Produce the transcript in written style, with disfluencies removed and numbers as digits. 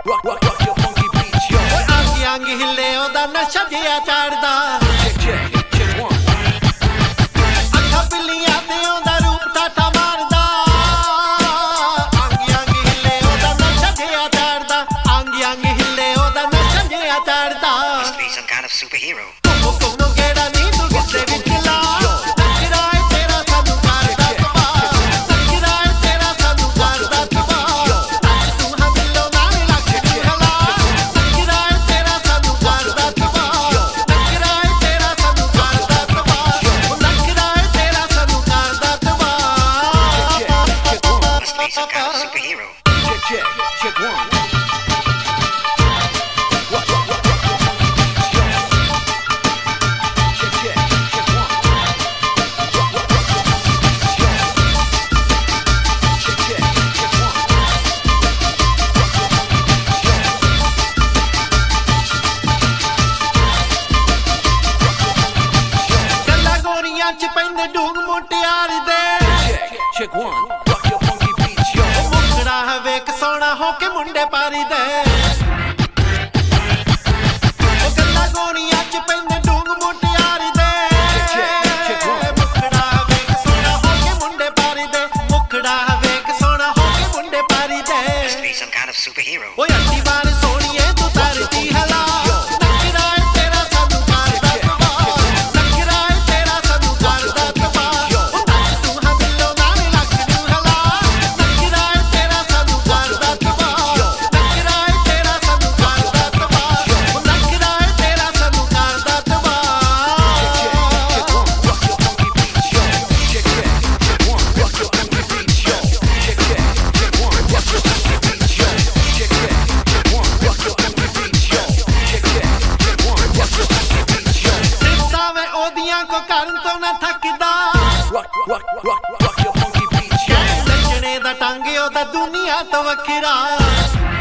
rock your funky beat, yo. अंग अंग हिले ओदा नशा जिया चढ़दा check one. अखा बिल्लियां ते ओदा रूप टाटा मारदा अंग अंग हिले ओदा नशा जिया चढ़दा अंग अंग हिले ओदा नशा जिया चढ़दा Must be some kind of superhero. कोनो गेड़ा नी तू गुस्से विच ला नखरा तेरा सानू करदा तबाह नखरा तेरा सानू करदा तबाह तू हां दिलों नाल लग हला नखरा तेरा सानू करदा तबाह नखरा तेरा सानू करदा तबाह नखरा तेरा सानू करदा तबाह Must be some kind of superhero. Check one. च पैंदे डूंग मुटियार दे Check one. Rock your funky beat, yo. मुखड़ा वेख सोना होके मुंडे पारी दे ओ गल्ला गोरियां च पैंदे डूंग मुटियार दे मुखड़ा वेख सोना होके मुंडे पारी दे मुखड़ा वेख सोना होके मुंडे पारी दे Must be some kind of superhero. ओ अट्टी बार सोनिए तू तारती हला नखरा तेरा सानू करदा तबाह नखरा तेरा सानू करदा तबाह ओ तू हां दिलों नाल लग हला नखरा तेरा सानू करदा तबाह नखरा तेरा सानू करदा तबाह ओ नखरा तेरा सानू करदा तबाह Rock your funky beat, yo. Check one. Rock your funky beat, yo. Check one. Rock your funky beat, yo. Check one. Rock your funky beat, yo. Check one. Rock your funky beat, yo. सिफता वे ओदियां को करन तो ना थकदा Rock your funky beat, yo. नचने दा टंग ओदा दुनिया तो वखरा